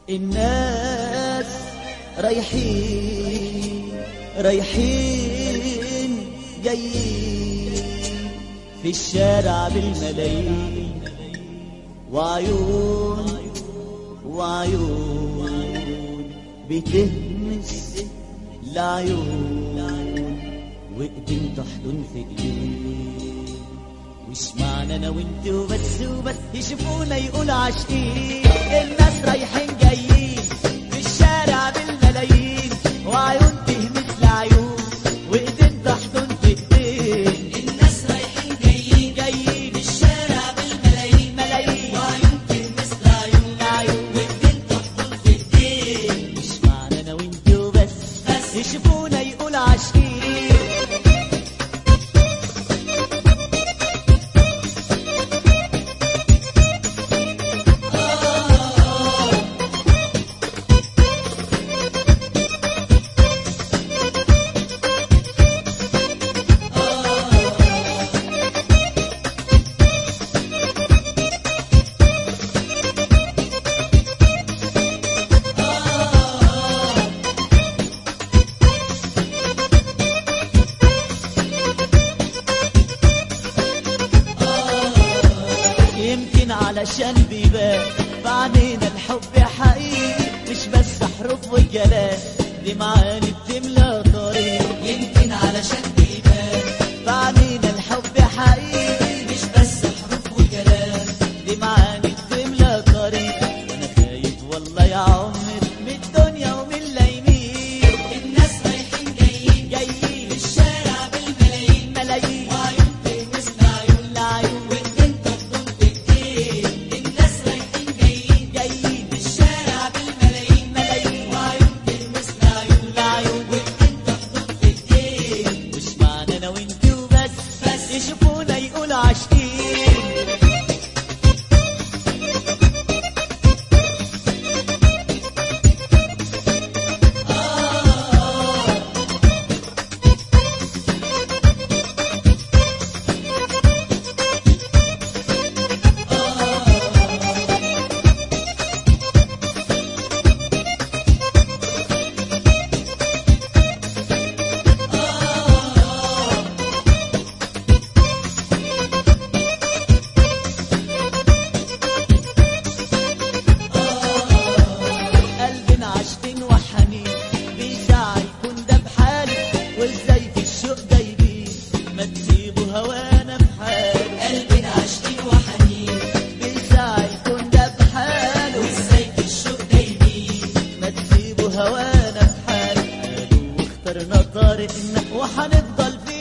الناس رايحين جايين في الشارع بالملايين، وعيون بتهمس لعيون، وايدين تحضن في ايدين. وش معنى انا وانت وبس يشوفونا يقول عاشقين؟ الناس رايحين جايين في الشارع بالملايين، وعيون تهمس لعيون، وايدين تحضن في ايدين. الناس رايحين جايين في الشارع بالملايين، وعيون تهمس لعيون، وايدين تحضن في ايدين. مش معنى انا وانت وبس يشوفونا يقول عاشقين. يمكن علشان بيبان بعدين الحب حقيقي، مش بس حروف وكلام، دي معاني بتملى طريق. يمكن علشان بيبان بعدين الحب حقيقي، مش بس حروف وكلام، دي معاني بتملى طريق. انا خايف والله يا عمر من الدنيا ومن لايمين. الناس رايحين جايين في الشارع بالملايين، وعيون تهمس لعيون، وايدين تحضن في ايدين. الناس رايحين جايين في الشارع بالملايين، وعيون تهمس لعيون، وايدين تحضن في ايدين. مش معنى انا وانت وبس يشوفونا يقول عاشقين. هوانا بحال قالوا واخترنا طريقنا وحنفضل